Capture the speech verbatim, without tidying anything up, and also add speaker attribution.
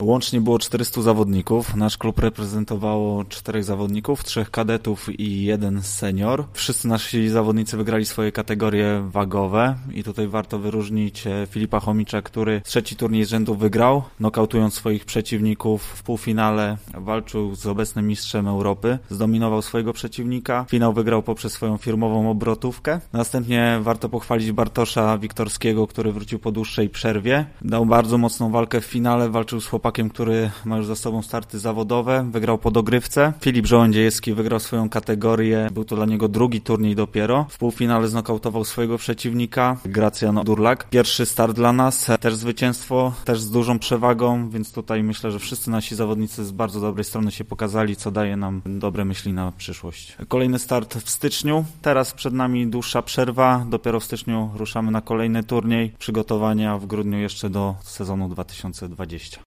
Speaker 1: Łącznie było czterystu zawodników. Nasz klub reprezentowało czterech zawodników, trzech kadetów i jeden senior. Wszyscy nasi zawodnicy wygrali swoje kategorie wagowe i tutaj warto wyróżnić Filipa Chomicza, który trzeci turniej z rzędu wygrał, nokautując swoich przeciwników. W półfinale walczył z obecnym mistrzem Europy, zdominował swojego przeciwnika. Finał wygrał poprzez swoją firmową obrotówkę. Następnie warto pochwalić Bartosza Wiktorskiego, który wrócił po dłuższej przerwie. Dał bardzo mocną walkę w finale, walczył z chłopakiem, który ma już za sobą starty zawodowe, wygrał po dogrywce. Filip Żołędziejewski wygrał swoją kategorię, był to dla niego drugi turniej dopiero. W półfinale znokautował swojego przeciwnika, Gracjan Durlak. Pierwszy start dla nas, też zwycięstwo, też z dużą przewagą, więc tutaj myślę, że wszyscy nasi zawodnicy z bardzo dobrej strony się pokazali, co daje nam dobre myśli na przyszłość. Kolejny start w styczniu, teraz przed nami dłuższa przerwa, dopiero w styczniu ruszamy na kolejny turniej, przygotowania w grudniu jeszcze do sezonu dwa tysiące dwudziestego.